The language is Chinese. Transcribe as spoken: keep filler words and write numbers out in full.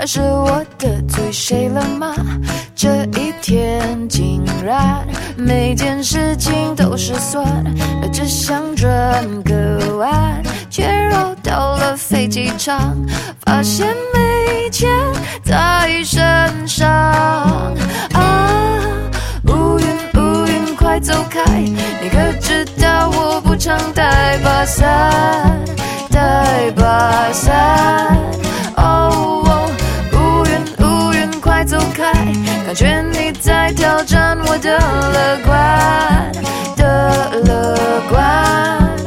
还是我得罪谁了吗？这一天竟然每件事情都失算，只想转个弯，却绕到了飞机场，发现没钱在身上。啊，乌云乌云快走开，你可知道我不常带把伞，带把伞。哦哦，乌云乌云快走开，感觉你在挑战我的乐观。